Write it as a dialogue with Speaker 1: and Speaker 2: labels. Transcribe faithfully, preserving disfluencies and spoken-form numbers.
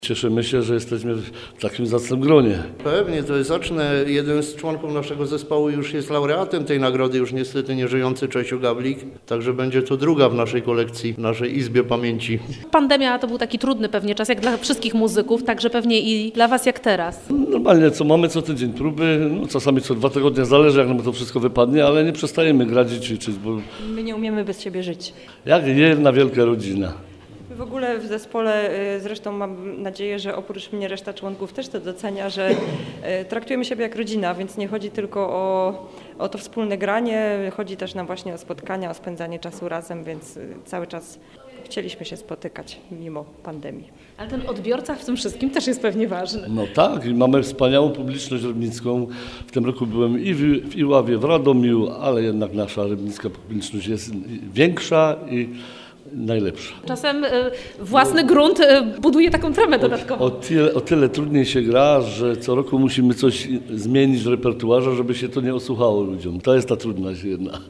Speaker 1: Cieszymy się, że jesteśmy w takim zacnym gronie.
Speaker 2: Pewnie, to jest zacznę. Jeden z członków naszego zespołu już jest laureatem tej nagrody, już niestety nieżyjący Czesiu Gawlik. Także będzie to druga w naszej kolekcji, w naszej Izbie Pamięci.
Speaker 3: Pandemia to był taki trudny pewnie czas, jak dla wszystkich muzyków, także pewnie i dla Was jak teraz.
Speaker 1: Normalnie co mamy co tydzień próby, no, czasami co dwa tygodnie, zależy jak nam to wszystko wypadnie, ale nie przestajemy grać i ćwiczyć, bo
Speaker 4: My nie umiemy bez siebie żyć.
Speaker 1: jak jedna wielka rodzina.
Speaker 4: W ogóle w zespole, y, zresztą mam nadzieję, że oprócz mnie reszta członków też to docenia, że y, traktujemy siebie jak rodzina, więc nie chodzi tylko o, o to wspólne granie, chodzi też nam właśnie o spotkania, o spędzanie czasu razem, więc y, cały czas chcieliśmy się spotykać mimo pandemii.
Speaker 3: Ale ten odbiorca w tym wszystkim też jest pewnie ważny.
Speaker 1: No tak, i mamy wspaniałą publiczność rybnicką. W tym roku byłem i w, w Iławie, w Radomiu, ale jednak nasza rybnicka publiczność jest większa i najlepsza.
Speaker 3: Czasem y, własny grunt y, buduje taką tremę dodatkową.
Speaker 1: O tyle, o tyle trudniej się gra, że co roku musimy coś zmienić w repertuarze, żeby się to nie osłuchało ludziom. To jest ta trudność jedna.